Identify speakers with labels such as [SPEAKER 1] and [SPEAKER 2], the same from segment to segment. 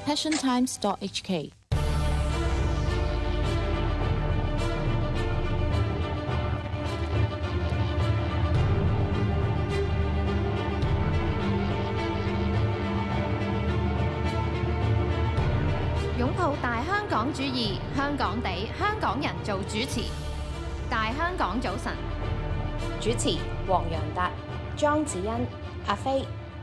[SPEAKER 1] passiontimes.hk。
[SPEAKER 2] 擁抱大香港主義，香港地，香港人做主持。大香港早晨，
[SPEAKER 3] 主持黃洋達、莊子欣、阿飛。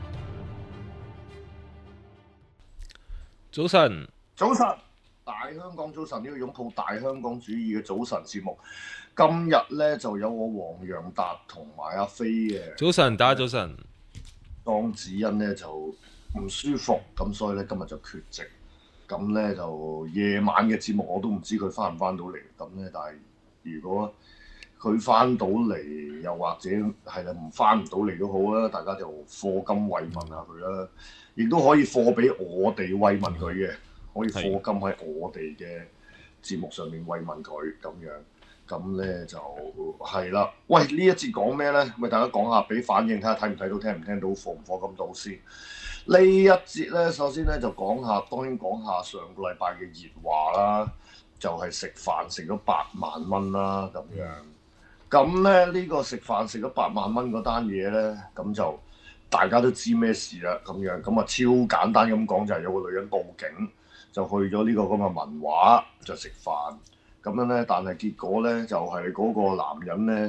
[SPEAKER 4] 早晨，
[SPEAKER 5] 早晨，大香港早晨，呢個擁抱大香港主義嘅早晨節目，今日咧就有我黃洋達同埋阿飛嘅。
[SPEAKER 4] 早晨，大家早晨。
[SPEAKER 5] 莊子欣咧就唔舒服，咁所以咧今日就缺席。咁咧就夜晚嘅節目我都唔知佢翻唔翻到嚟，咁咧但係如果佢翻到嚟，又或者係啦唔翻唔到嚟都好啦，大家就課金慰問下佢啦，亦都可以課俾我哋慰問佢嘅，可以課金喺我哋嘅節目上面慰問佢咁樣，咁咧就係啦。喂，呢一節講咩咧？喂，大家講下，俾反應睇下睇唔睇到，聽唔聽到，課唔課金到先。呢一節咧，首先咧就講下，當然講下上個禮拜嘅熱話啦，就係食飯食咗8萬蚊啦咁樣。咁咧呢個食飯食咗8萬蚊嗰單嘢咧，咁就大家都知咩事啦咁樣。咁啊超簡單咁講，就係有個女人報警，就去咗呢個咁嘅文華就食飯。咁樣咧，但係結果咧就係嗰個男人咧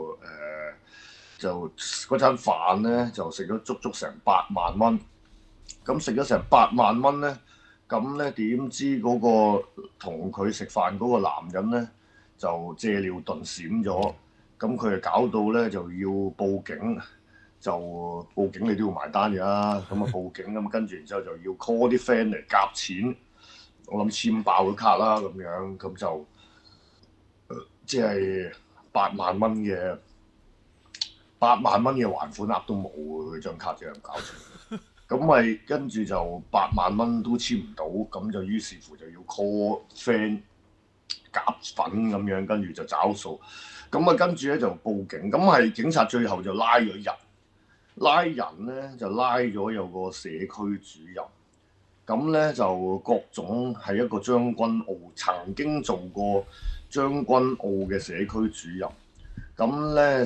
[SPEAKER 5] 就嗰餐飯咧就食咗足足成8萬蚊。咁食咗成8萬蚊咧，咁咧點知嗰個同佢食飯嗰個男人咧就借尿遁閃咗，咁佢就搞到咧就要報警，就報警你都要埋單㗎啦，咁啊報警咁跟住然之後就要 call 啲 friend 嚟夾錢，我諗簽爆個卡啦咁樣，咁就即係8萬蚊嘅還款額都冇喎，佢張卡就咁搞出嚟。咁咪跟住就8萬蚊都簽唔到，咁就於是乎就要 call friend 夾粉咁樣，跟住就找數。咁啊跟住咧就報警，咁係警察最後就拉咗人，拉人咧就拉咗有個社區主任。咁咧就各種係一個將軍澳曾經做過將軍澳嘅社區主任。咁咧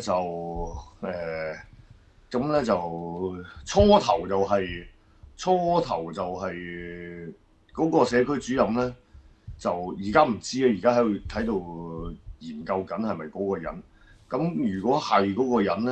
[SPEAKER 5] 咁咧就初頭就係嗰個社區主任咧，就而家唔知啊，而家喺度研究緊係咪嗰個人。咁如果係嗰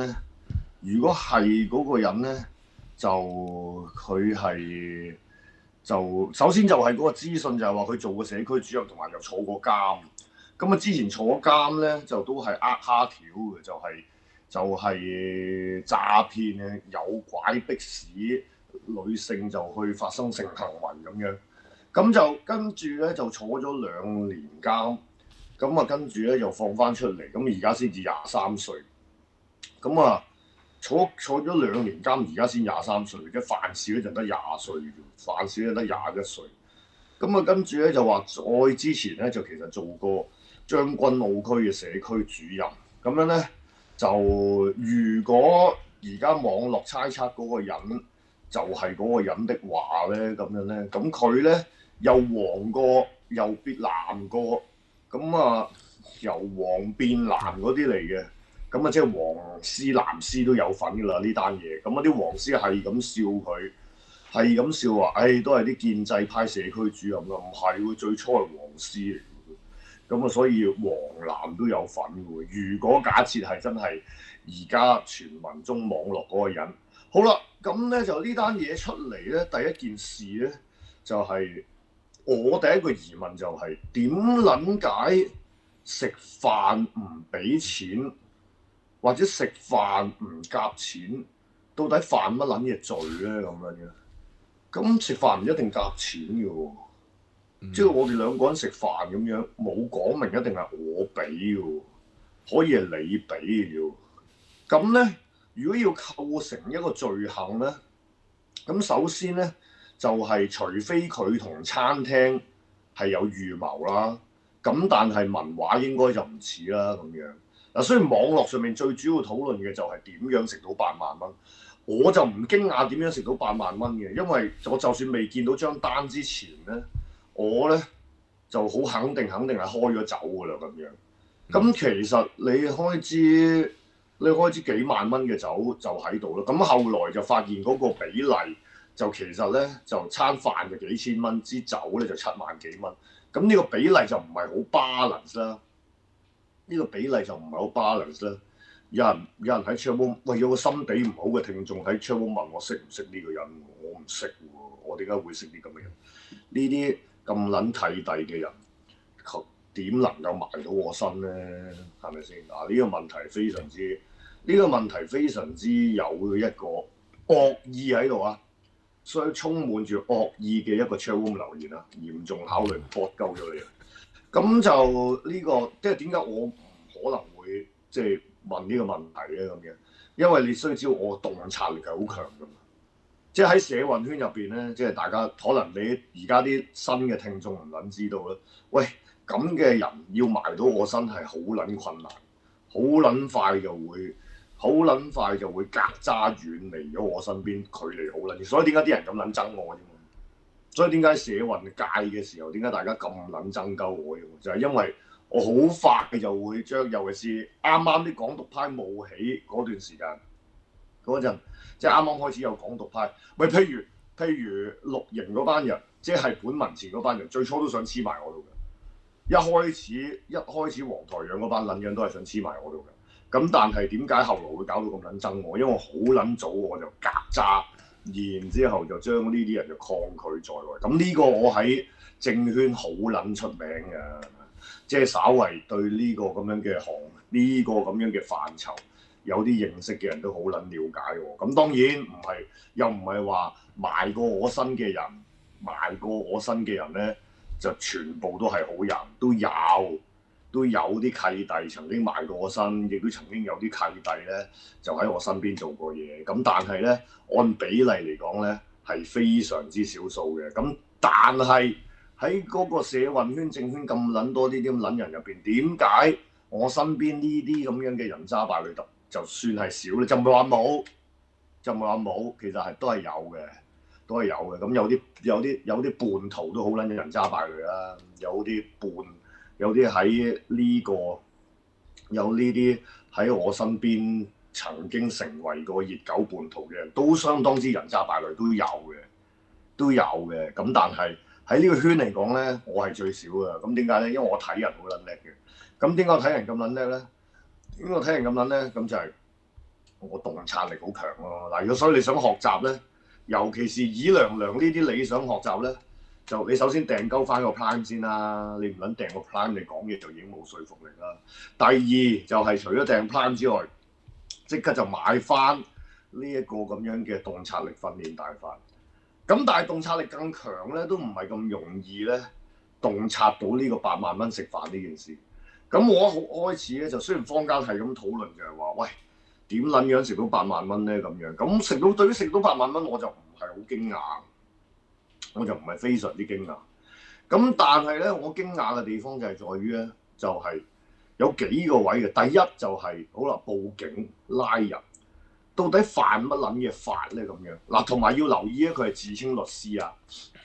[SPEAKER 5] 個人咧，就佢係就首先就係嗰個資訊就係話佢做過社區主任，同埋又坐過監。咁啊之前坐監咧就都係蝦條嘅，就係詐騙嘅，誘拐迫使女性就去發生性行為咁樣，咁就跟住咧就坐咗2年監，咁啊跟住咧又放翻出嚟，咁而家先至23歲，咁啊坐咗2年監，而家先23歲，即係犯事咧就得20歲啫，犯事咧得21歲，咁啊跟住咧就話再之前咧就其實做過將軍澳區嘅社區主任，咁樣咧。就如果而家網絡猜測嗰個人就係嗰個人的話咧，咁樣咧，咁佢咧又黃過又變藍過，咁啊由黃變藍嗰啲嚟嘅，咁啊即係黃絲藍絲都有份㗎啦呢單嘢，咁啊啲黃絲係咁笑佢，係咁笑話，都係啲建制派社區主任啦，唔係喎，最初係黃絲嚟。咁啊，所以黃藍都有份嘅。如果假設係真係而家傳聞中網絡嗰個人，好啦，咁咧就呢單嘢出嚟咧，第一件事咧就係我第一個疑問就係點撚解食飯唔俾錢，或者食飯唔夾錢，到底犯乜撚嘢罪咧咁樣嘅？咁食飯唔一定夾錢嘅喎。即係我哋2個人食飯咁樣，冇講明一定係我俾嘅，可以係你俾嘅啫。咁咧，如果要構成一個罪行咧，咁首先咧就係除非佢同餐廳係有預謀啦，咁但係文華應該就唔似啦咁樣。嗱，雖然網絡上面最主要討論嘅就係點樣食到8萬蚊， 我就唔驚訝點樣食到8萬蚊嘅，因為我就算未見到張單之前咧，我咧就好肯定係開咗酒㗎啦咁樣。咁其實你開支幾萬蚊嘅酒就喺度啦。咁後來就發現嗰個比例就其實咧就餐飯就幾千蚊，支酒咧就7萬幾蚊。咁呢個比例就唔係好 balance 啦。呢個比例就唔係好 balance 啦。有人喺 chatroom， 喂，有個心地唔好嘅聽眾喺 chatroom 問我識唔識呢個人，我唔識喎，我點解會識啲咁嘅人？呢啲咁撚契弟嘅人，點能夠埋到我身咧？係咪先？嗱，呢個問題非常之有一個惡意喺度啊，所以充滿住惡意嘅一個 chatroom 留言啊，嚴重考慮搏鳩咗你啊！咁就呢個即係點解我唔可能會即係問呢個問題咧咁樣？因為你需要知道我洞察力係好強噶嘛，即係喺社運圈入邊咧，即係大家可能你而家啲新嘅聽眾唔撚知道啦。喂，咁嘅人要埋到我身係好撚困難，好撚快就會隔渣遠離咗我身邊，距離好撚遠。所以點解啲人咁撚憎我啫嘛？所以點解社運界嘅時候，點解大家咁撚憎鳩我？就係因為我好快就會將，尤其是啱啱啲港獨派冒起嗰段時間，嗰陣即係啱啱開始有港獨派。喂，譬如綠營嗰班人，即係本民前嗰班人，最初都想黐埋我度嘅。一開始黃台仰嗰班撚樣都係想黐埋我度嘅。咁但係點解後來會搞到咁撚憎我？因為我好撚早我就格渣，然之後就將呢啲人就抗拒在內。咁呢個我喺政圈好撚出名嘅。即係稍為對呢個咁樣嘅呢個咁樣嘅範疇有啲認識嘅人都好撚了解喎。咁當然又唔係話埋過我身嘅人咧，就全部都係好人，都有啲契弟曾經埋過我身，亦都曾經有啲契弟咧就喺我身邊做過嘢。咁但係咧按比例嚟講咧係非常之少數嘅。咁但係喺嗰個社運圈、政圈咁撚多呢啲咁撚人入邊，點解我身邊呢啲咁樣嘅人渣敗類特就算係少咧？就唔係話冇，其實係都係有嘅。咁有啲叛徒都好撚人渣敗類啦，有啲喺我身邊曾經成為過熱狗叛徒嘅人，都相當之人渣敗類，都有嘅。咁但係喺呢個圈嚟講咧，我係最少嘅。咁點解咧？因為我睇人好撚叻嘅。咁點解睇人咁撚叻咧？咁就係我洞察力好強咯。嗱，如果所以你想學習咧，尤其是以娘呢啲你想學習咧，就你首先訂鳩翻個 Prime 先啦。你唔撚訂個 Prime，你講嘢就已經冇說服力啦。第二就係除咗訂 Prime 之外，即刻就買翻呢一個咁樣嘅洞察力訓練大法。咁但係洞察力更強咧，都唔係咁容易咧，洞察到呢個8萬蚊食飯呢件事。咁我開始咧就雖然坊間係咁討論就係話，喂，點撚樣食到8萬蚊咧咁樣？咁對於食到8萬蚊我就唔係好驚訝，我就唔係非常之驚訝。咁但係咧，我驚訝嘅地方就係在於咧，就係有幾個位嘅。第一就係好啦，報警拉人。到底犯乜撚嘢法咧咁樣？嗱，同埋要留意咧，佢係自稱律師啊，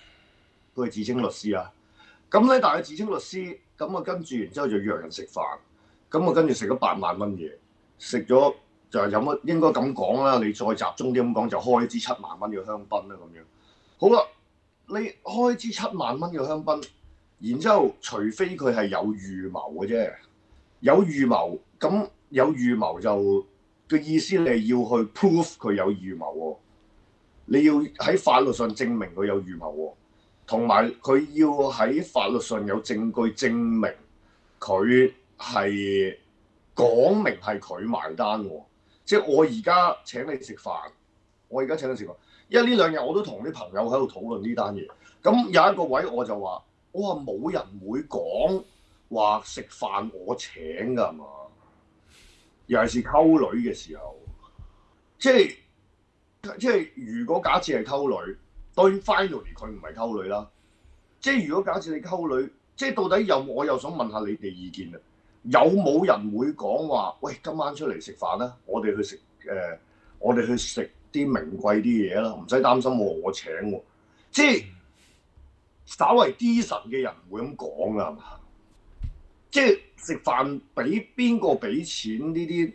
[SPEAKER 5] 咁咧，但係自稱律師，咁啊跟住然之後就約人食飯，咁啊跟住食咗8萬蚊嘢，食咗就係有乜應該咁講啦？你再集中啲咁講，就開支7萬蚊嘅香檳啦咁樣。好啦，你開支7萬蚊嘅香檳，然之後除非佢係有預謀嘅啫，有預謀就。嘅意思你係要去 prove 佢有預謀喎，你要喺法律上證明佢有預謀喎，同埋佢要喺法律上有證據證明佢係講明係佢埋單喎。即係我而家請你食飯，因為呢兩日我都同啲朋友喺度討論呢單嘢。咁有一個位我就話，我話冇人會講話食飯我請㗎嘛。尤其是溝女嘅時候，即係如果假設係溝女，當然 finally 佢唔係溝女啦。即係如果假設你溝女，即係到底我又想問下你哋意見啊？有冇人會講話，喂，今晚出嚟食飯啦？我哋去食啲名貴啲嘢啦，唔使擔心我請喎，即係稍為 decent 嘅人唔會咁講㗎，係嘛？即係食飯俾邊個俾錢呢啲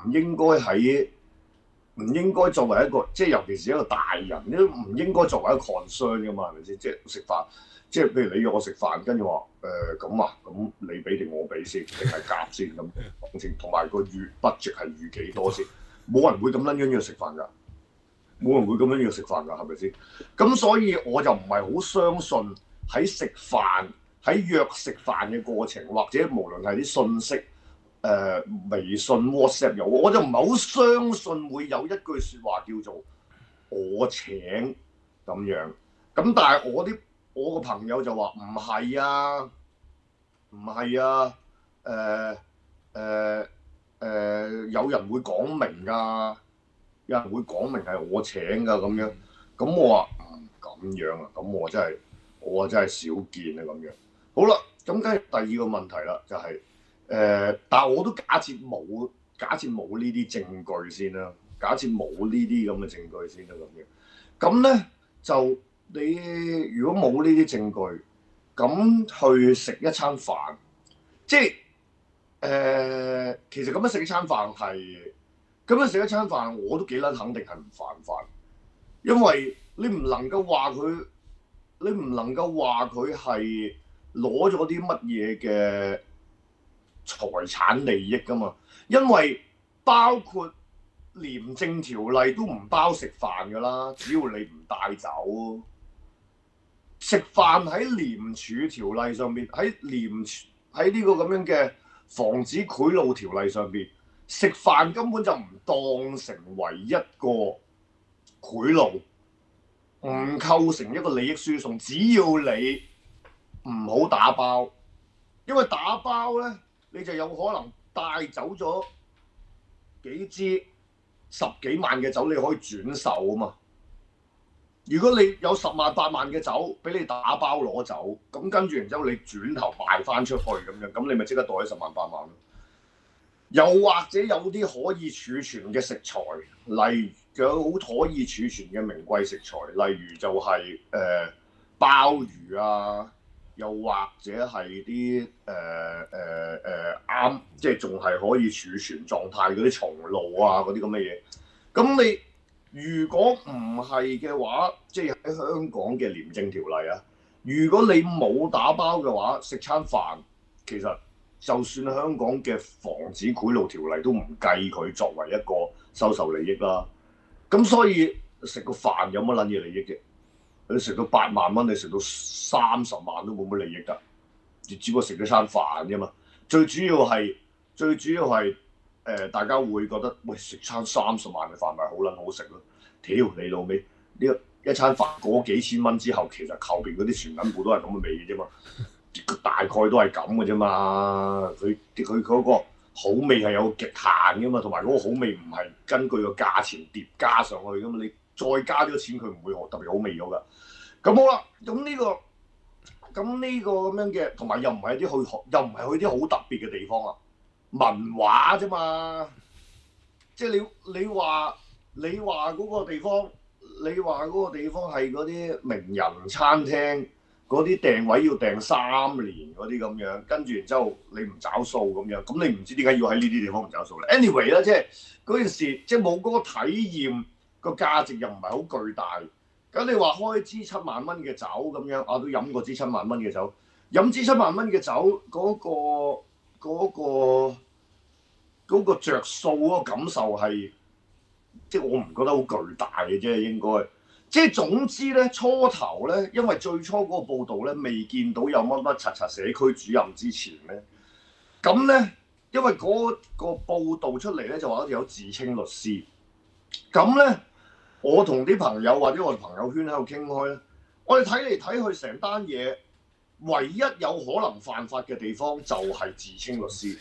[SPEAKER 5] 唔應該作為一個，即係尤其是一個大人，都唔應該作為一個 concern 㗎嘛，係咪先？即係食飯，即係譬如你約我食飯，跟住話咁啊，咁你俾定我俾先，定係夾先咁講先，同埋個月 budget 係預幾多先？冇人會咁撚樣約食飯㗎，冇人會咁樣約食飯㗎，係咪先？咁所以我就唔係好相信喺食飯喺約食飯嘅過程，或者無論係啲信息。微信 WhatsApp 有，我就唔係好相信會有一句説話叫做我請咁樣。咁但係我個朋友就話唔係啊，唔係啊，有人會講明㗎，有人會講明係我請㗎咁樣。咁我話咁樣啊，咁我真係少見啊咁樣。好啦，咁跟住第二個問題啦，就係。但係我都假設冇呢啲證據先啦，假設冇呢啲咁嘅證據先啦咁樣。咁咧就你如果冇呢啲證據，咁去食一餐飯，即係其實咁樣食一餐飯我都幾撚肯定係唔犯法，因為你唔能夠話佢係攞咗啲乜嘢嘅財產利益㗎嘛，因為包括廉政條例都唔包食飯㗎啦，只要你唔帶走。食飯喺廉署條例上邊，喺呢個咁樣嘅防止賄賂條例上邊，食飯根本就唔當成為一個賄賂，唔構成一個利益輸送。只要你唔好打包，因為打包咧。你就有可能帶走咗幾支10幾萬嘅酒，你可以轉售啊嘛。如果你有10萬8萬嘅酒俾你打包攞走，咁跟住然之後你轉頭賣翻出去咁樣，咁你咪即刻袋咗10萬8萬咯。又或者有啲可以儲存嘅食材，例如有好可以儲存嘅名貴食材，例如就係鮑魚啊。又或者係啲啱，即係仲係可以儲存狀態嗰啲松露啊，嗰啲咁嘅嘢。咁你如果唔係嘅話，即係喺香港嘅廉政條例啊，如果你冇打包嘅話，食餐飯其實就算香港嘅防止賄賂條例都唔計佢作為一個收受利益啦。咁所以食個飯有乜撚嘢利益嘅？你食到8萬蚊，你食到30萬都冇乜利益㗎，只不過食咗餐飯啫嘛。最主要係大家會覺得喂，食餐30萬嘅飯咪好撚好食咯。屌你老味，呢一餐飯過幾千蚊之後，其實後邊嗰啲全銀部都係咁嘅味嘅啫嘛，大概都係咁嘅啫嘛。佢嗰個好味係有極限㗎嘛，同埋嗰個好味唔係根據個價錢疊加上去㗎嘛，你再加咗錢佢唔會特別好味咗㗎。咁好啦，咁呢個咁樣嘅，同埋又唔係去啲好特別嘅地方啊，文華啫嘛。即係你話嗰個地方，你話嗰個地方係嗰啲名人餐廳，嗰啲訂位要訂3年嗰啲咁樣，跟住然之後你唔找數咁樣，咁你唔知點解要喺呢啲地方唔找數咧 ？Anyway 啦，即係嗰件事，即係冇嗰個體驗，個價值又唔係好巨大。咁你話開支7萬蚊嘅酒咁樣，我都飲過支7萬蚊嘅酒，飲支7萬蚊嘅酒嗰個着數嗰個感受係，即係我唔覺得好巨大嘅啫，應該。即係總之咧，初頭咧，因為最初嗰個報道咧，未見到有乜乜柒社區主任之前咧，咁咧，因為嗰個報道出嚟咧，就話有自稱律師，咁咧。我同啲朋友或者我哋朋友圈喺度傾開咧，我哋睇嚟睇去成單嘢，唯一有可能犯法嘅地方就係自稱律師，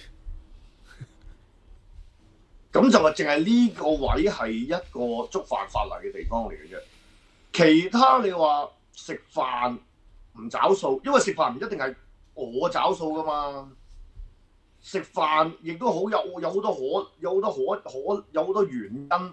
[SPEAKER 5] 咁就係淨係呢個位係一個觸犯法例嘅地方嚟嘅啫。其他你話食飯唔找數，因為食飯唔一定係我找數噶嘛，食飯亦都好有好多原因。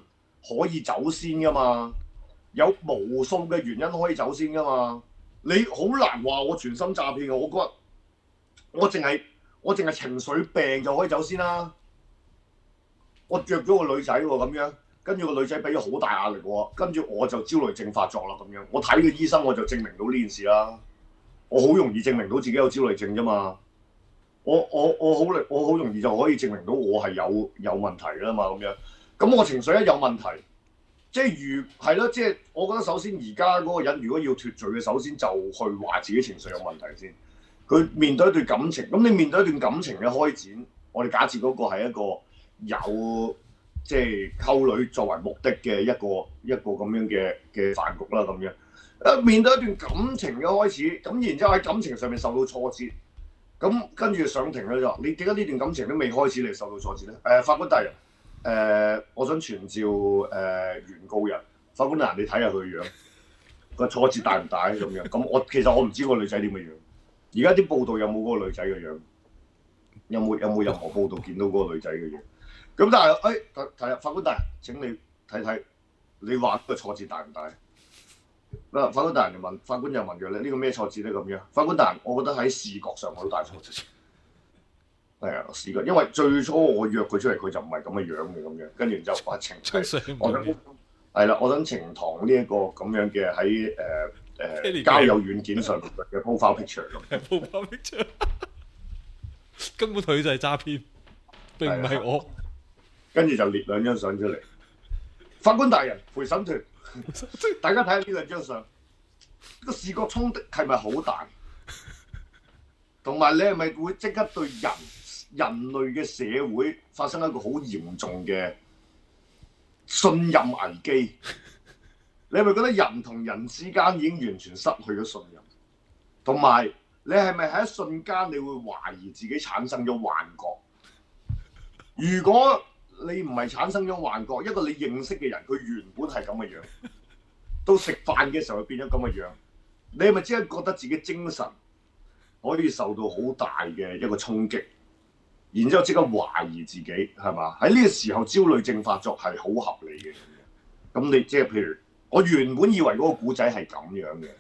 [SPEAKER 5] 可以走先噶嘛，有無數嘅原因可以走先噶嘛。你好難話我全心詐騙嘅，我覺得我淨係情緒病就可以走先啦。我約咗個女仔喎咁樣，跟住個女仔俾咗好大壓力喎，跟住我就焦慮症發作啦咁樣。我睇個醫生我就證明到呢件事啦。我好容易證明到自己有焦慮症啫嘛。我好容易就可以證明到我係有問題啦嘛咁樣。咁我情緒一有問題，即係係咯，即係我覺得首先而家嗰個人如果要脫罪嘅，首先就去話自己情緒有問題先。佢面對一段感情，咁你面對一段感情嘅開展，我哋假設嗰個係一個有即係溝女作為目的嘅一個咁樣嘅飯局啦咁樣。面對一段感情嘅開始，咁然之後喺感情上面受到挫折，咁跟住上庭咧就話：你點解呢段感情都未開始，你受到挫折咧？法官大人，我想傳召原告人。法官大人，你睇下佢樣，個挫折大唔大咁樣？咁其實我唔知個女仔點嘅樣。而家啲報道有冇嗰個女仔嘅樣？有冇任何報道見到嗰個女仔嘅樣？咁但係睇下法官大人，請你睇睇，你話個挫折大唔大？法官大人就問，法官又問佢咧：呢個咩挫折咧？咁樣，法官大人，我覺得喺視覺上我都大挫折。係啊，視覺，因為最初我約佢出嚟，佢就唔係咁嘅樣嘅咁樣，跟住然之後話情，我想呈堂呢一個咁樣嘅喺交友軟件上嘅 profile picture 咁。
[SPEAKER 1] profile picture 根本佢就係詐騙，並唔係我。
[SPEAKER 5] 跟住就列兩張相出嚟。法官大人，陪審團。大家睇下呢兩張相，個視覺衝擊係咪好大？同埋你係咪會即刻對人類嘅社會發生一個好嚴重嘅信任危機？你係咪覺得人同人之間已經完全失去咗信任？同埋你係咪喺一瞬間你會懷疑自己產生咗幻覺？如果你唔係產生咗幻覺，一個你認識嘅人，佢原本係咁嘅樣，到食飯嘅時候變咗咁嘅樣，你係咪即係覺得自己精神可以受到好大嘅一個衝擊，然之後即刻懷疑自己係嘛？喺呢個時候焦慮症發作係好合理嘅。咁你即係譬如我原本以為嗰個古仔係咁樣嘅，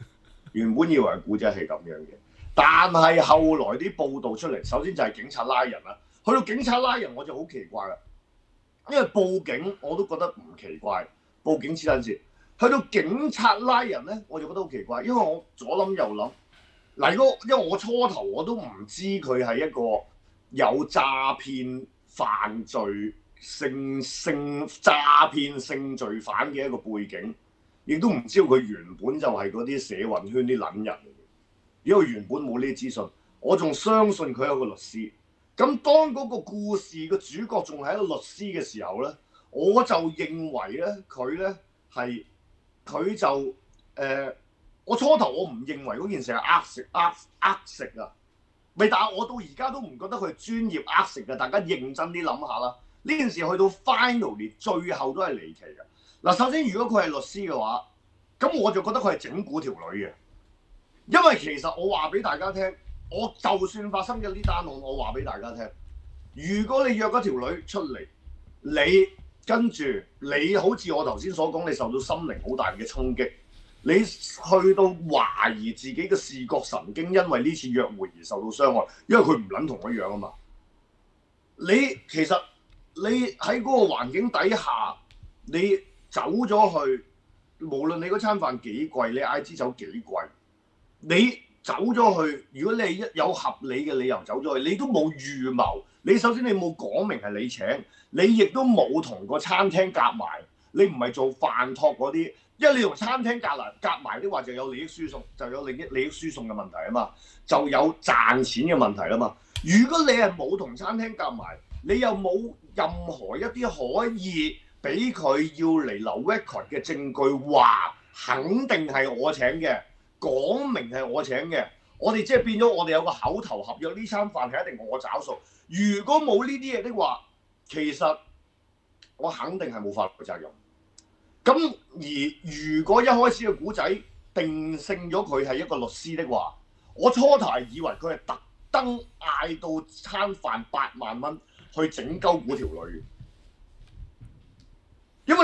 [SPEAKER 5] 但係後來啲報道出嚟，首先就係警察拉人啦，去到警察拉人我就好奇怪啦。因為報警我都覺得唔奇怪，報警黐撚線。去到警察拉人咧，我就覺得好奇怪，因為我左諗右諗。嗱，因為我初頭我都唔知佢係一個有詐騙犯罪性詐騙性罪犯嘅一個背景，亦都唔知道佢原本就係嗰啲社運圈啲撚人。因為原本冇呢啲資訊，我仲相信佢係一個律師。咁當嗰個故事嘅主角仲係一個律師嘅時候咧，我就認為咧佢就我初頭我唔認為嗰件事係呃食啊，但係我到而家都唔覺得佢係專業呃食嘅。大家認真啲諗下啦，呢件事去到 finally 最後都係離奇嘅。嗱，首先如果佢係律師嘅話，咁我就覺得佢係整蠱條女嘅，因為其實我話俾大家聽。我就算發生咗呢單案，我話俾大家聽，如果你約嗰條女出嚟，你跟住你好似我頭先所講，你受到心靈好大嘅衝擊，你去到懷疑自己嘅視覺神經因為呢次約會而受到傷害，因為佢唔撚同我一樣啊嘛。其實你喺嗰個環境底下，你走咗去，無論你嗰餐飯幾貴，你嗌支酒幾貴，你走咗去，如果你有合理嘅理由走咗去，你都冇預謀。你首先你冇講明係你請，你亦都冇同個餐廳夾埋。你唔係做飯托嗰啲，因為你同餐廳夾埋啲話就有利益輸送，就有利益輸送嘅問題啊嘛，就有賺錢嘅問題啦嘛。如果你係冇同餐廳夾埋，你又冇任何一啲可以俾佢要嚟留 record 嘅證據，話肯定係我請嘅。講明係我請嘅，我哋即係變咗我哋有個口頭合約，呢餐飯係一定我找數。如果冇呢啲嘢的話，其實我肯定係冇法律責任。咁而如果一開始嘅古仔定性咗佢係一個律師的話，我初頭係以為佢係特登嗌到餐飯8萬蚊去整鳩嗰條女，因為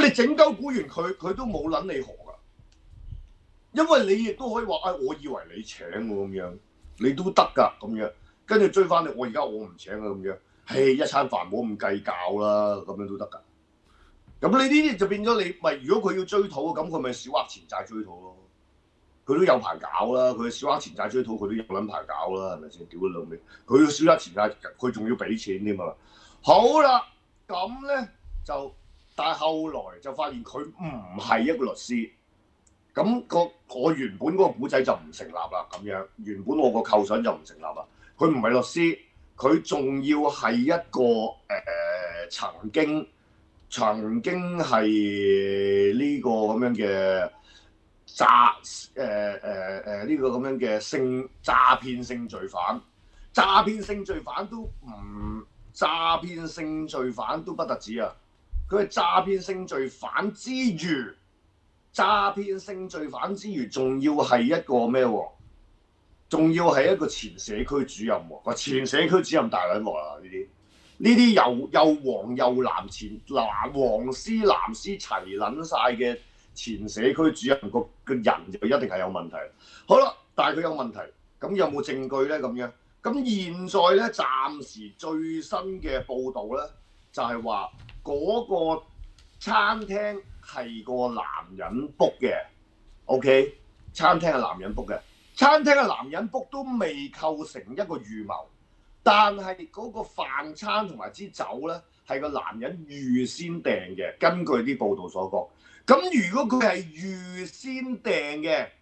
[SPEAKER 5] 你整鳩估完佢都冇撚你何㗎，因為你亦都可以話我以為你請我咁樣，你都得㗎咁樣，跟住追翻你，我唔請啊咁樣，一餐飯冇咁計較啦，咁樣都得㗎。咁你呢啲就變咗你咪，如果佢要追討，咁佢咪小額錢債追討咯。佢都有排搞啦，佢小額錢債追討佢都有撚排搞啦，係咪先？屌你老味，佢要小額錢債，佢仲要俾錢添嘛。好啦，咁咧就，但係後來就發現佢唔係一個律師，咁我原本嗰個古仔就唔成立啦。咁樣原本我個構想就唔成立啦。佢唔係律師，佢仲要係一個曾經係呢個咁樣嘅呢個咁樣嘅詐騙性罪犯，詐騙性罪犯都不特止啊！佢係詐騙性罪犯之餘，仲要係一個咩喎？仲要係一個前社區主任喎！個前社區主任大撚鑊啦！呢啲又黃又藍黃絲藍絲齊撚晒嘅前社區主任個人就一定係有問題。好啦，但係佢有問題，咁有冇證據咧？咁樣咁現在咧，暫時最新嘅報導咧，就係話嗰個餐廳係個男人 book 嘅 ，OK？ 餐廳係男人 book 嘅，餐廳嘅男人 book 都未構成一個預謀。但係嗰個飯餐同埋支酒咧，係個男人預先訂嘅。根據啲報道所講，咁如果佢係預先訂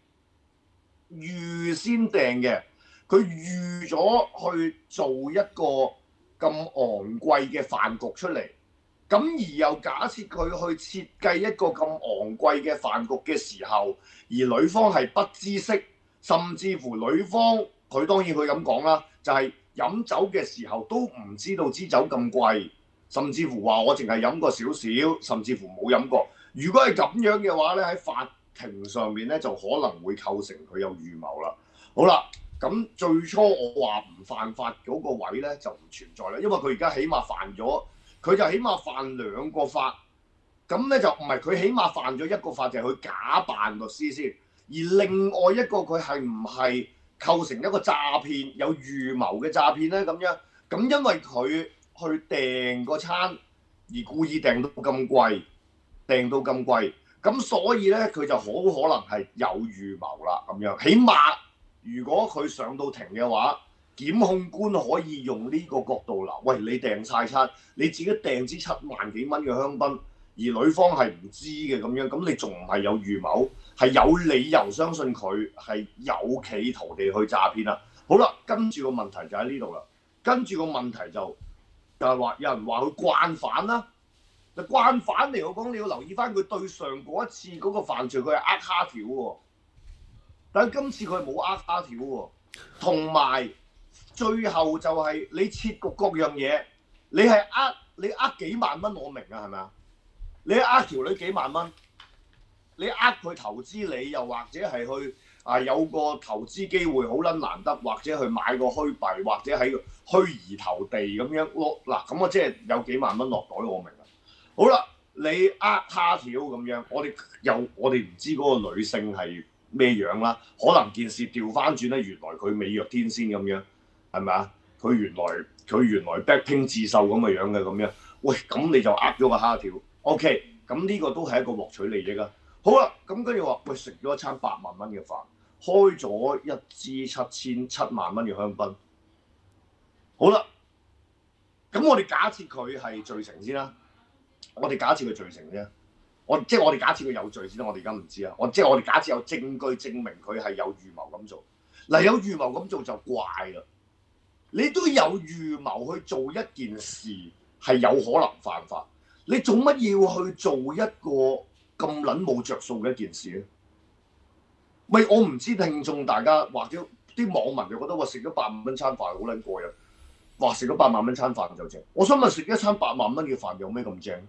[SPEAKER 5] 嘅，佢預咗去做一個咁昂貴嘅飯局出嚟，咁而又假設佢去設計一個咁昂貴嘅飯局嘅時候，而女方係不知識，甚至乎女方佢當然佢咁講啦，就係飲酒嘅時候都唔知道支酒咁貴，甚至乎話我淨係飲過少少，甚至乎冇飲過。如果係咁樣嘅話咧，喺法庭上面咧就可能會構成佢有預謀啦。好啦，咁最初我話唔犯法嗰個位咧就唔存在啦，因為佢而家起碼犯咗，佢就起碼犯兩個法。咁咧就唔係佢起碼犯咗一個法，就係佢假扮律師先，而另外一個佢係唔係構成一個詐騙，有預謀嘅詐騙咧咁樣，咁因為佢去訂個餐而故意訂到咁貴，咁所以咧佢就好可能係有預謀啦咁樣。起碼如果佢上到庭嘅話，檢控官可以用呢個角度啦。喂，你訂晒餐，你自己訂支7萬幾蚊嘅香檳，而女方係唔知嘅咁樣，咁你仲唔係有預謀？係有理由相信佢係有企圖地去詐騙啦。好啦，跟住個問題就喺呢度啦。跟住個問題就係話，有人話佢慣犯啦。嗱，慣犯嚟講，你要留意翻佢對上嗰一次嗰個犯罪，佢係蝦條喎。但係今次佢冇蝦條喎。同埋最後就係你設局各樣嘢，你幾萬蚊，我明啊，係咪啊？你條女幾萬蚊？你佢投資你，又或者係去有個投資機會好撚難得，或者去買個虛幣，或者喺虛擬投地咁樣咯。嗱，咁我即係有幾萬蚊落袋，我明啦。好啦，你蝦條咁樣，我哋唔知嗰個女性係咩樣啦，可能件事調翻轉咧，原來佢美若天仙咁樣，係咪啊？佢原來 Blackpink 自售咁嘅樣嘅咁樣，喂，咁你就咗個蝦條 ，OK， 咁呢個都係一個獲取利益啊。好啦，咁跟住話，喂，食咗一餐8萬蚊嘅飯，開咗一支7萬蚊嘅香檳。好啦，咁我哋假設佢係罪成先啦。我哋假設佢罪成啫，我哋假設佢有罪先啦。我哋而家唔知啊。我哋假設有證據證明佢係有預謀咁做。嗱，有預謀咁做就怪啦。你都有預謀去做一件事係有可能犯法，你做乜要去做一個咁撚冇着數嘅一件事咧？喂，我唔知聽眾大家或者啲網民就覺得話食咗8萬蚊餐飯好撚過癮，話食咗8萬蚊餐飯就正。我想問，食一餐8萬蚊嘅飯有咩咁正？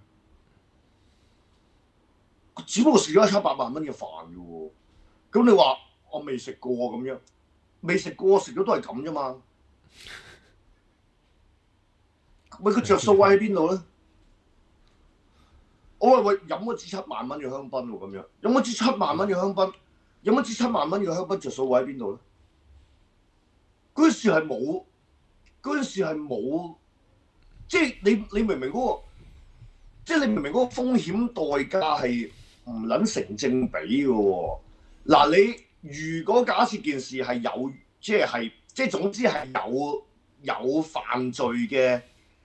[SPEAKER 5] 只不過食咗一餐8萬蚊嘅飯嘅喎，咁你話我未食過咁樣，未食過食咗都係咁啫嘛。喂，個着數位喺邊度咧？ 我話喂，飲嗰支7萬蚊嘅香檳喎，咁樣飲嗰支7萬蚊嘅香檳，飲一支7萬蚊嘅香檳着數位喺邊度咧？嗰陣時係冇，嗰陣時係冇，即係你明唔明嗰個？即係你明唔明嗰個風險代價係唔撚成正比嘅喎？嗱，你如果假設件事係有，即係總之係有犯罪嘅，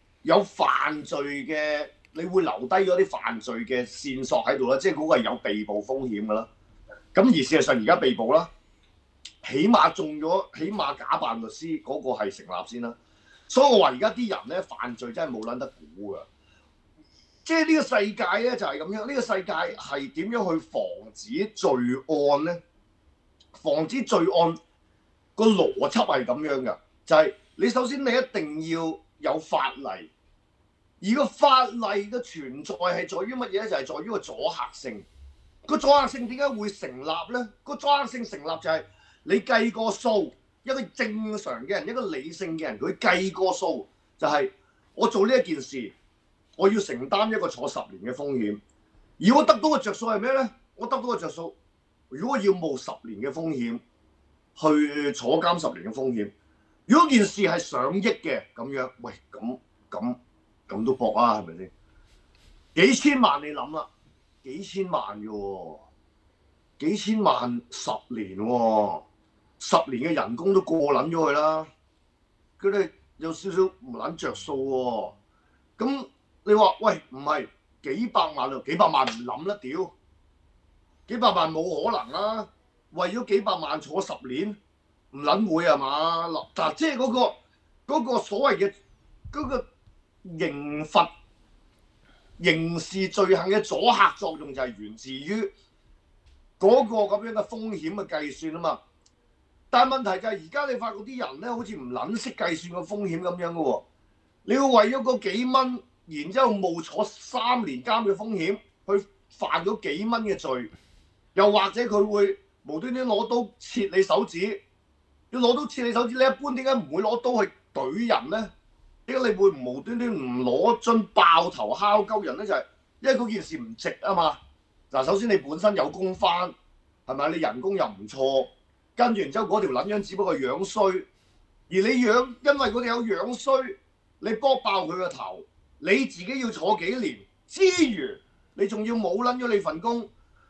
[SPEAKER 5] 你會留低咗啲犯罪嘅線索喺度啦，即係嗰個係有被捕風險㗎啦。咁而事實上而家被捕啦，起碼假扮律師嗰個係成立先啦。所以我話而家啲人咧犯罪真係冇撚得估㗎。即係呢個世界咧就係咁樣，呢個世界係點樣去防止罪案咧？防止罪案個邏輯係咁樣㗎，就係你首先你一定要有法例，而個法例嘅存在係在於乜嘢咧？就係在於個阻嚇性。個阻嚇性點解會成立咧？個阻嚇性成立就係你計個數，一個正常嘅人，一個理性嘅人，佢計個數就係我做呢一件事。我要承擔一個坐10年嘅風險，而我得到嘅着數係咩咧？我得到嘅着數，如果我要冒10年嘅風險，去坐監10年嘅風險，如果件事係上億嘅咁樣，喂，咁都搏啊，係咪先？幾千萬你諗啦，幾千萬嘅喎，幾千萬10年喎，10年嘅人工都過撚咗去啦，佢哋有少少唔撚着數喎，咁。你話喂唔係幾百萬啊？幾百萬唔諗啦屌！幾百萬冇可能啦，為咗幾百萬坐10年唔撚會係嘛？嗱，即係嗰個所謂嘅嗰個刑罰刑事罪行嘅阻嚇作用就係源自於嗰個咁樣嘅風險嘅計算啊嘛。但係問題就係而家你發覺啲人咧好似唔撚識計算個風險咁樣嘅喎，你要為咗嗰幾蚊。然之後冒坐3年監嘅風險，去犯咗幾蚊嘅罪，又或者佢會無端端攞刀切你手指，要攞刀切你手指，你一般點解唔會攞刀去懟人咧？點解你會無端端唔攞樽爆頭敲鳩人咧？就係因為嗰件事唔值啊嘛。嗱，首先你本身有工返，係咪？你人工又唔錯，跟住然之後嗰條撚樣只不過樣衰，而你因為嗰條有樣衰，你搏爆佢個頭。你自己要坐幾年之餘，你仲要冇撚咗你份工，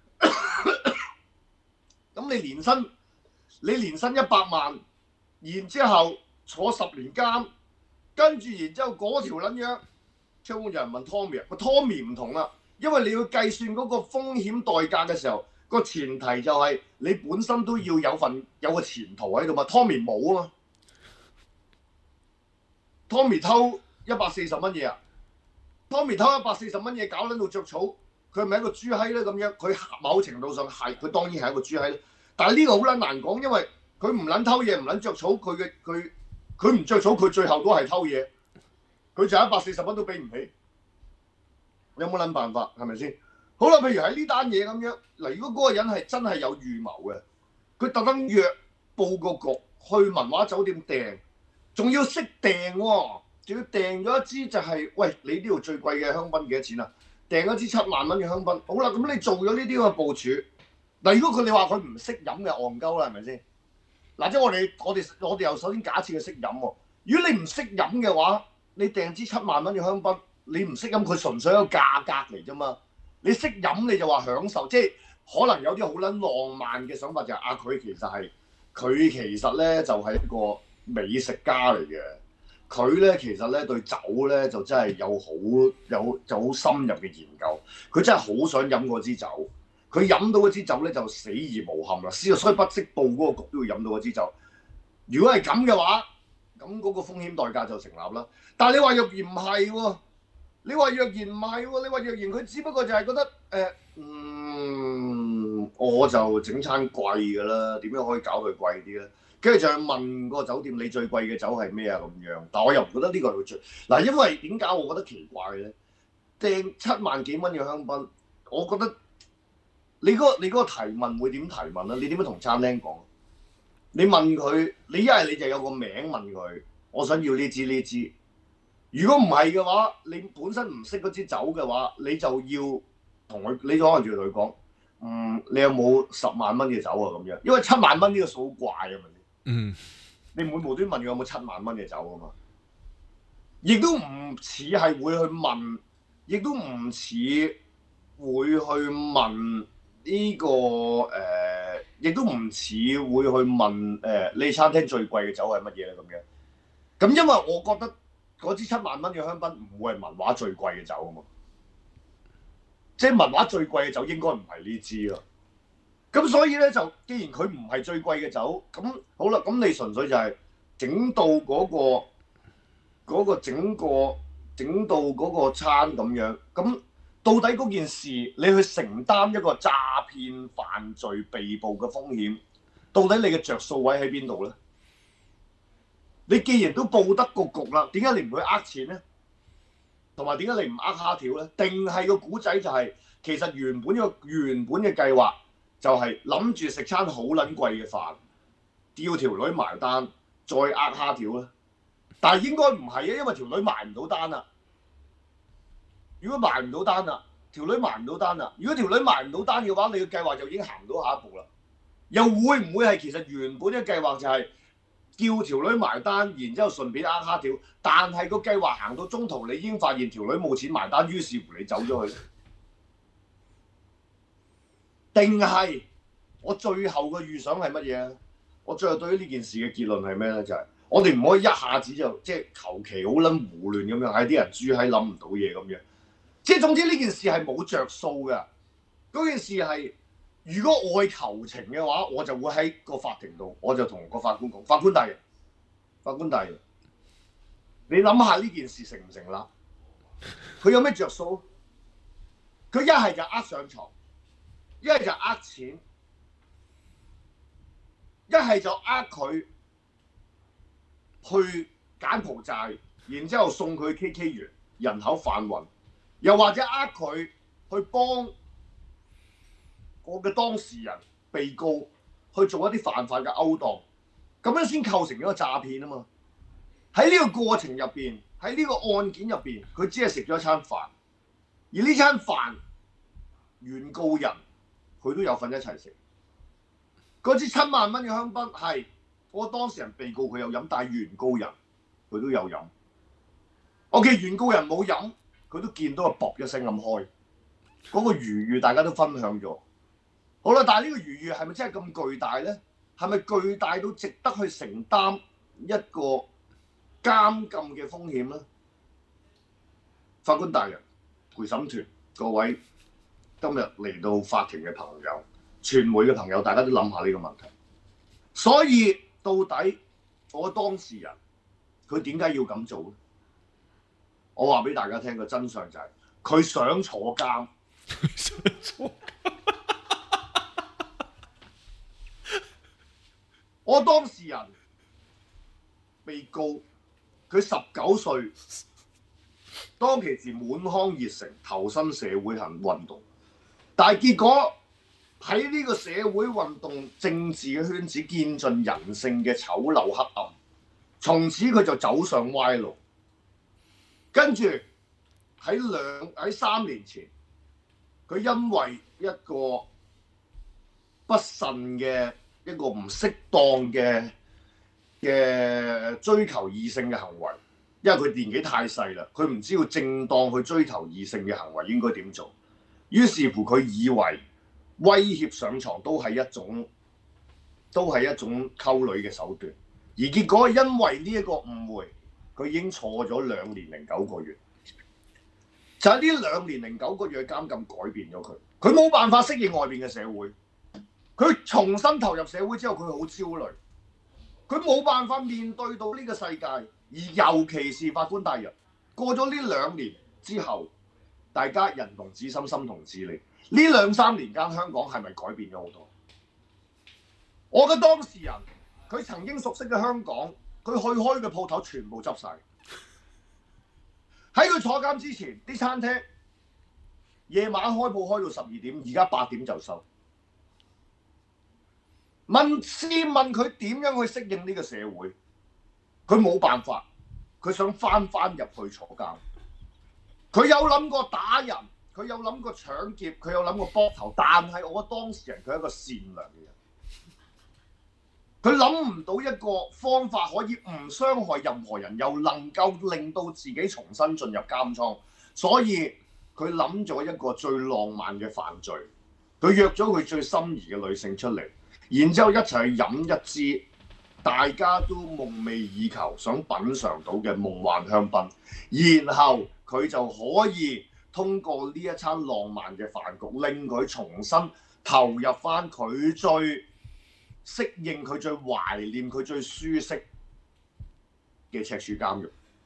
[SPEAKER 5] 咁你年薪100萬，然之後坐10年監，跟住然之後嗰條撚樣，窗戶有人問 Tommy 個 Tommy 唔同啦，因為你要計算嗰個風險代價嘅時候，個前提就係你本身都要有個前途喺度嘛。Tommy 冇啊嘛 ，Tommy 偷140蚊嘢啊！Tommy 偷140蚊嘢搞撚到著草，佢係咪一個豬閪咧？咁樣佢某程度上係，佢當然係一個豬閪。但係呢個好撚難講，因為佢唔撚偷嘢，唔撚著草，佢唔著草，佢最後都係偷嘢。佢就140蚊都俾唔起，有冇撚辦法？係咪先？好啦，譬如喺呢單嘢咁樣，嗱，如果嗰個人係真係有預謀嘅，佢特登約報個局去文華酒店訂，仲要識訂喎。仲要訂咗一支就係、是，喂，你呢度最貴嘅香檳幾多錢啊？訂一支7萬蚊嘅香檳，好啦，咁你做咗呢啲咁嘅部署，嗱，如果佢哋話佢唔識飲嘅戇鳩啦，係咪先？嗱，即係我哋又首先假設佢識飲喎。如果你唔識飲嘅話，你訂支7萬蚊嘅香檳，你唔識飲，佢純粹一個價格嚟啫嘛。你識飲你就話享受，即係可能有啲好撚浪漫嘅想法就係、是、佢其實咧就係一個美食家嚟嘅。佢咧其實咧對酒咧就真係有好深入嘅研究，佢真係好想飲嗰支酒，佢飲到嗰支酒咧就死而無憾啦，所以不惜報嗰個局都要飲到嗰支酒。如果係咁嘅話，咁嗰個風險代價就成立啦。但係你話若然唔係喎，你話若然佢只不過就係覺得我就整餐貴㗎啦，點樣可以搞佢貴啲咧？跟住就問個酒店你最貴嘅酒係咩啊咁樣，但我又唔覺得呢個係最嗱，因為點解我覺得奇怪咧？訂7萬幾蚊嘅香檳，我覺得你嗰個提問會點提問啊？你點樣同餐廳講？你問佢，你一係你就有個名問佢，我想要呢支。如果唔係嘅話，你本身唔識嗰支酒嘅話，你就要你可能就要同佢講，你有冇10萬蚊嘅酒啊咁樣？因為7萬蚊呢個數好怪啊，係咪先？
[SPEAKER 1] 嗯，
[SPEAKER 5] 你唔會無端問佢有冇7萬蚊嘅酒啊嘛？亦都唔似係會去問，亦都唔似會去問呢個亦都唔似會去問你餐廳最貴嘅酒係乜嘢咧咁樣。咁因為我覺得嗰支7萬蚊嘅香檳唔會係文華最貴嘅酒啊嘛，即係文華最貴嘅酒應該唔係呢支咯。咁所以咧就，既然佢唔係最貴嘅酒，咁好啦，咁你純粹就係整到嗰個整到嗰個餐咁樣，咁到底嗰件事你去承擔一個詐騙犯罪被捕嘅風險，到底你嘅着數位喺邊度咧？你既然都報得個局啦，點解你唔去呃錢咧？同埋點解你唔呃蝦條咧？定係個古仔就係其實原本嘅計劃就係諗住食餐好撚貴嘅飯，叫條女埋單，再呃蝦條咧？但係應該唔係啊，因為條女埋唔到單啦。如果埋唔到單啦，條女埋唔到單啦。如果條女埋唔到單嘅話，你嘅計劃就已經行唔到下一步啦。又會唔會係其實原本嘅計劃就係叫條女埋單，然之後順便呃蝦條？但係個計劃行到中途，你已經發現條女冇錢埋單，於是乎你走咗去。定係我最後嘅預想係乜嘢？我最後對於呢件事嘅結論係咩咧？就係我哋唔可以一下子就即係求其好撚胡亂咁樣，係啲人豬閪諗唔到嘢咁樣。即係總之呢件事係冇着數嘅。嗰件事係如果我係求情嘅話，我就會喺個法庭度，我就同個法官講：法官大人，法官大人，你諗下呢件事成唔成立？佢有咩着數？佢一係就呃上床，一係就呃錢，一係就呃佢去柬埔寨，然之後送佢 KK 園人口販運，又或者呃佢去幫我嘅當事人被告去做一啲犯法嘅勾當，咁樣先構成咗個詐騙啊嘛。喺呢個過程入邊，喺呢個案件入邊，佢只係食咗一餐飯，而呢餐飯原告人佢都有份一齊食。嗰支7萬蚊嘅香檳係我當事人被告佢有飲，但係原告人佢都有飲。OK， 原告人冇飲，佢都見到個卜一聲咁開，嗰個餘裕大家都分享咗。好啦，但係呢個餘裕係咪真係咁巨大咧？係咪巨大到值得去承擔一個監禁嘅風險咧？法官大人、陪審團各位今日嚟到法庭嘅朋友、傳媒嘅朋友，大家都諗下呢個問題。所以到底我當事人佢點解要咁做咧？我話俾大家聽個真相就係佢想坐監。我當事人被告佢19歲，當其時滿腔熱誠投身社會運動，但係結果喺呢個社會運動政治嘅圈子見盡人性嘅醜陋黑暗，從此佢就走上歪路。跟住喺3年前，佢因為一個不慎嘅一個唔適當嘅追求異性嘅行為，因為佢年紀太細啦，佢唔知道正當去追求異性嘅行為應該點做，於是乎佢以為威脅上床都係一種溝女嘅手段，而結果因為呢一個誤會，佢已經坐咗2年零9個月。就係呢2年零9個月嘅監禁改變咗佢，佢冇辦法適應外邊嘅社會。佢重新投入社會之後，佢好焦慮，佢冇辦法面對到呢個世界。而尤其是法官大人，過咗呢2年之後，大家人同此心，心同此理。呢2、3年間，香港係咪改變咗好多？我嘅當事人，佢曾經熟悉嘅香港，佢去開嘅鋪頭全部執晒。喺佢坐監之前，啲餐廳夜晚開鋪開到12點，而家8點就收。試問佢點樣去適應呢個社會？佢冇辦法，佢想翻入去坐監。佢有諗過打人， 佢有諗過搶劫，佢有諗過搏頭，但係我覺得當事人佢係一個善良嘅人，佢諗唔到一個方法可以唔傷害任何人，又能夠令到自己重新進入監倉，所以佢諗咗一個最浪漫嘅犯罪，佢約咗佢最心儀嘅女性出嚟，然之後一齊去飲一支大家都夢寐以求、想品嚐到嘅夢幻香檳，然後佢就可以通過呢一餐浪漫嘅飯局，令佢重新投入翻佢最適應、佢最懷念、佢最舒適嘅赤柱監獄。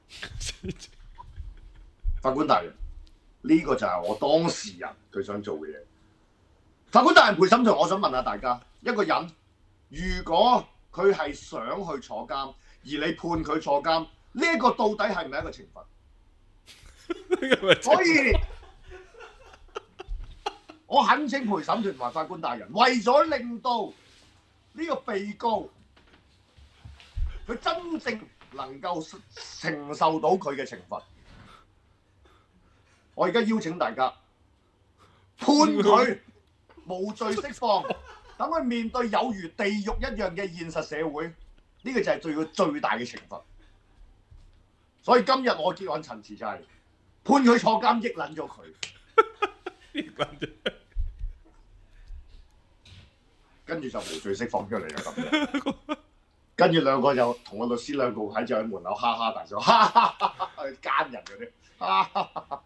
[SPEAKER 5] 法官大人，呢個就係我當事人佢想做嘅嘢。法官大人陪審團，我想問下大家，一個人如果佢係想去坐監，而你判佢坐監，呢一個到底係唔係一個懲罰？所以，我懇請陪審團同埋法官大人，為咗令到呢個被告佢真正能夠承受到佢嘅懲罰，我而家邀請大家判佢無罪釋放，等佢面對有如地獄一樣嘅現實社會，呢個就係對佢最大嘅懲罰。所以今日我結案陳詞就係判佢坐監，益撚咗佢。跟住就無罪釋放出嚟啦咁樣，跟住兩個就同個律師兩個喺喺門口哈哈大笑，哈哈哈哈奸人嗰啲，哈哈哈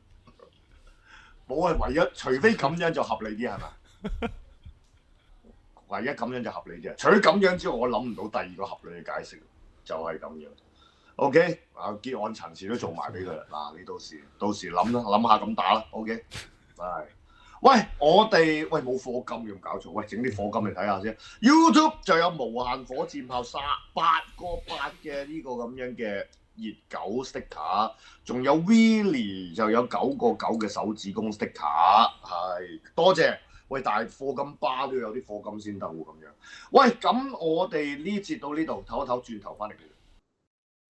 [SPEAKER 5] 冇啊！唯一除非咁樣就合理啲係咪？唯一咁樣就合理啲，除咗咁樣之外，我諗唔到第二個合理嘅解釋，就係咁樣。OK， 啊結案陳詞都做埋俾佢啦，嗱你到時諗啦，諗下咁打啦。OK， 係。喂，我哋冇課金有冇搞錯？喂，整啲課金嚟睇下先。YouTube 就有無限火箭炮8個8嘅呢個咁樣嘅熱狗 sticker， 仲有 Willie 就有9個9嘅手指公 sticker， 係多謝。喂，但係課金巴都有啲課金先得喎咁樣。喂，咁我哋呢節到呢度唞一唞，轉頭翻嚟。